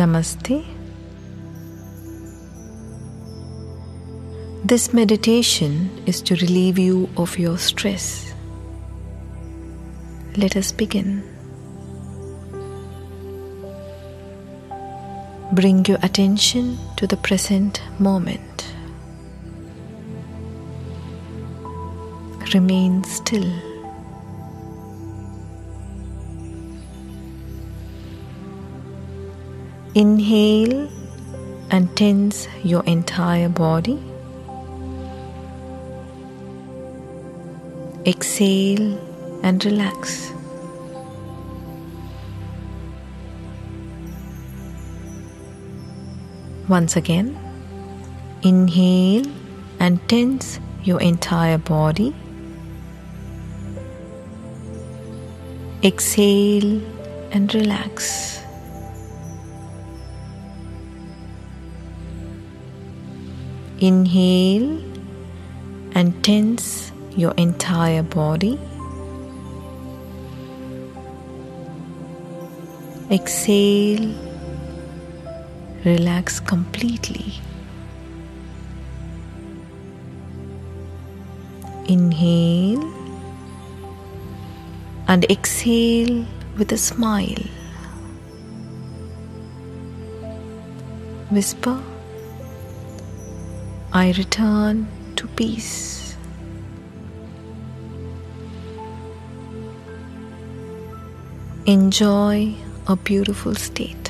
Namaste. This meditation is to relieve you of your stress. Let us begin. Bring your attention to the present moment. Remain still. Inhale and tense your entire body. Exhale and relax. Once again, inhale and tense your entire body. Exhale and relax. Inhale and tense your entire body. Exhale, relax completely. Inhale and exhale with a smile. Whisper, I return to peace. Enjoy a beautiful state.